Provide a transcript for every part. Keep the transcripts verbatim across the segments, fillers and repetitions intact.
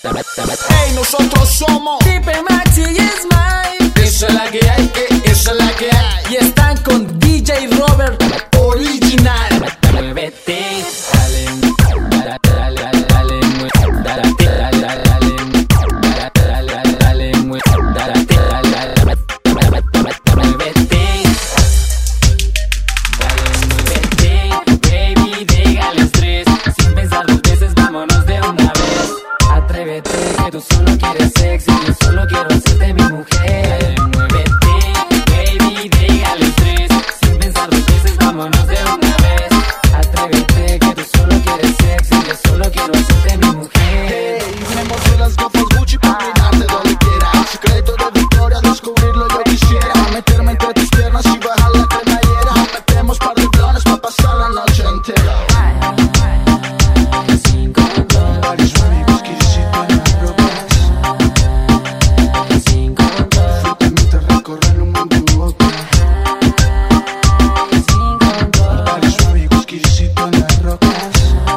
Hey, nosotros somos Pipe Maxi y Smile. Esa es la que hay, eh, esa es la que hay. Y están con D J Robert Original. Muévete, Dale, dale, dale, dale, dale, dale, dale, dale, dale, dale, dale, dale, dale, muévete, dale, muévete, baby, dígales tres, sin pensar dos veces, vámonos de una vez. Atrévete, que tú solo quieres sexy, yo solo quiero hacerte mi mujer. Dale, muévete, baby, dígales tres, sin pensar dos veces, vámonos de una vez. Atrévete, que tú solo quieres sexy, yo solo quiero hacerte mi mujer. Hey, me mostré las gafas Gucci para mirarte donde quiera. El secreto de Victoria, descubrirlo yo quisiera. Meterme entre tus piernas y bajar la cremallera. Metemos par de planes para pasar la noche entera. Sin control, Varios amigos que visitan las rocas. sin control, Permite recorrer un mundo en boca. sin control, Varios amigos que visitan las rocas.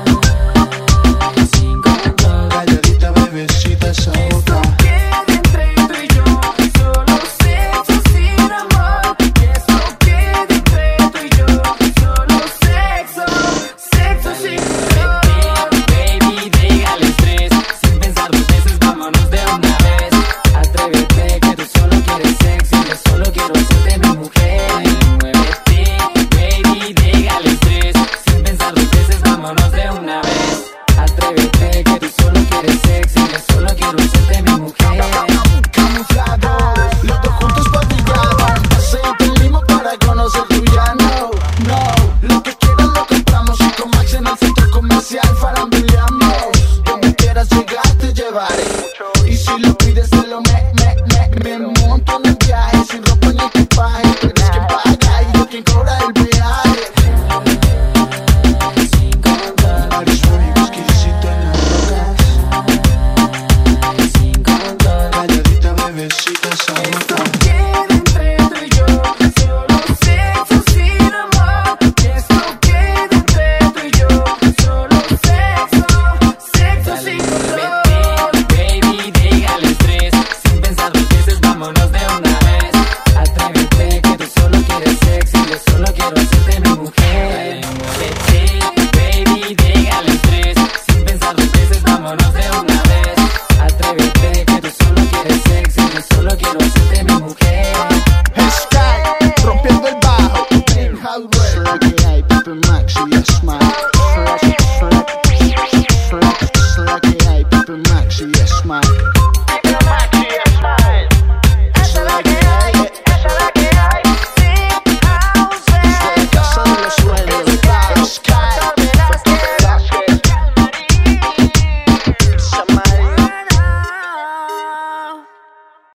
sin control. Calladita, bebecita, esa boca. queda entre tú y yo, solo sexo sin amor. Eso queda entre tú y yo, solo sexo, sexo sin amor. Baby, dígales tres, sin pensar dos veces, vámonos de una vez. Atrévete, que tú solo quieres sexy, yo solo quiero hacerte mi mujer. Muévete, baby, dígales tres, sin pensar dos veces, vámonos de una vez. Atrévete, que tú solo quieres sexy, yo solo quiero hacerte mi mujer. Camuflados, los dos juntos patillados. Aceite en limo para conocer tu llano. No, lo que quieras lo compramos. Y con Max en el centro comercial farambuleamos. Donde quieras llegar te llevaré. Y si lo pides te lo me, me, me, me monto en el viaje. Sin ropa ni equipaje. Tú eres quien paga y yo quien cobra el viaje. Sin control, Varios amigos que visitan las rocas. sin control, Calladita, bebecita, esa boca. Queda entre tú y yo, solo sexo sin amor. Eso queda entre tú y yo, solo sexo, sexo dale, sin control. muévete, baby, dígales tres, sin pensar dos veces, vámonos de una vez. Atrévete, que tú solo quieres sexy, yo solo quiero hacerte mi mujer. Dale, muévete, baby, dígales tres, sin pensar dos veces, vámonos de una vez. Atrévete, que tú solo quieres sexy, yo solo quiero hacerte mi mujer. Sky, rompiendo el bajo. Es la que hay, Pipe Maxi y Smile. Es la que hay, Pipe Maxi y Smile.